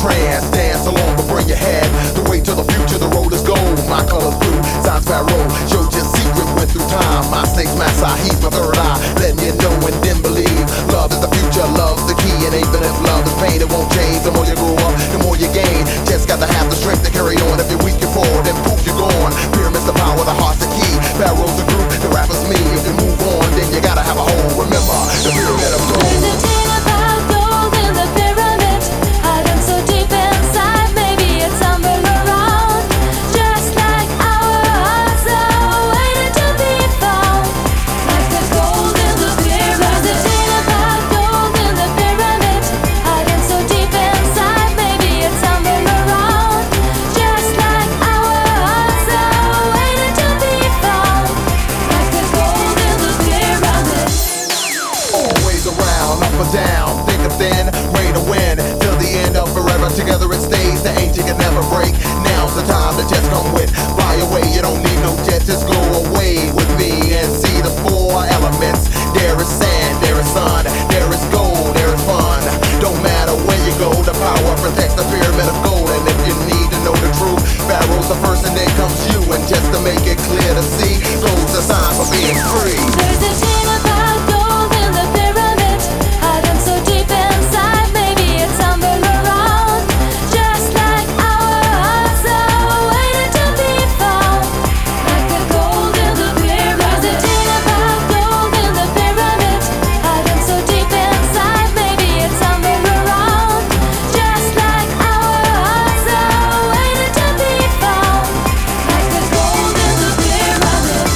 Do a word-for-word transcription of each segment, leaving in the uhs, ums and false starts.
trance. Dance along but bring your head. The way to the future, the road is gold. My color's blue, signs Pharaoh. Showed your secret, went through time. My snake's master, he's my third eye. Letting you know and then believe. Love is the future, love's the key. And even if love is pain, it won't change. The more you grow up, the more you gain. Just got to have the strength to carry on. If you're weak, you fall, then poof, you're gone. Pyramids the power, the heart's the key. Pharaoh's the group, the rapper's me. If you move on, then you gotta have a hole. Remember, the pyramid of gold. There's a thing about gold in the pyramid, hiding so deep inside. Maybe it's somewhere around, just like our hearts are waiting to be found. Like the gold in the pyramid. There's a thing about gold in the pyramid, hiding so deep inside. Maybe it's somewhere around, just like our hearts are waiting to be found. Like the gold in the pyramid. Always around, up or down, thick or thin, rain or wind, till the end of forever. Together it stays, the ancient can never break. Now's the time to just come with. Fly away, you don't need no jet, just go away with me and see the four elements. There is sand, there is sun, there is gold, there is fun. Don't matter where you go, the power protects the pyramid of gold. And if you need to know the truth, Pharaoh's the first and then comes you. And just to make it clear to see, gold's a sign for being free. There's a thing about gold in the pyramid, hiding so deep inside. Maybe it's somewhere around, just like our hearts are waiting to be found. Like the gold in the pyramid. There's a thing about gold in the pyramid, hiding so deep inside. Maybe it's somewhere around, just like our hearts are waiting to be found. Like the gold in the pyramid.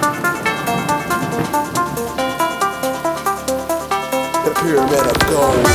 The pyramid of gold.